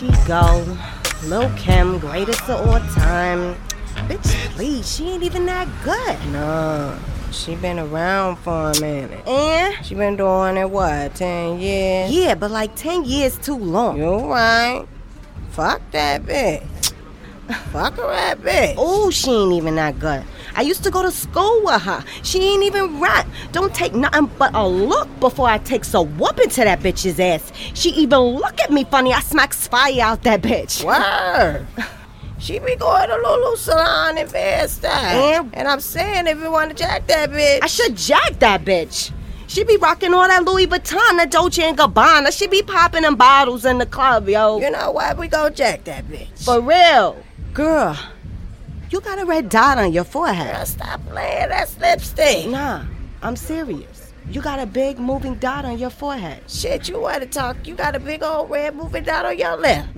Go. Lil' Kim, greatest of all time. Bitch, please, she ain't even that good. Nah, she been around for a minute. And? She been doing it, what, 10 years? Yeah, but like 10 years too long. You right. Fuck that bitch. Fuck her that bitch. Oh, she ain't even that good. I used to go to school with her. She ain't even rap. Don't take nothing but a look before I take some whooping to that bitch's ass. She even look at me funny. I smacks fire out that bitch. Word. She be going to Lulu Salon in Bed-Stuy. And I'm saying, if you want to jack that bitch, I should jack that bitch. She be rocking all that Louis Vuitton, that Dolce & Gabbana. She be popping them bottles in the club, yo. You know what? We gon' jack that bitch. For real. Girl, you got a red dot on your forehead. Girl, stop playing. That's lipstick. Nah, I'm serious. You got a big moving dot on your forehead. Shit, you want to talk. You got a big old red moving dot on your lip.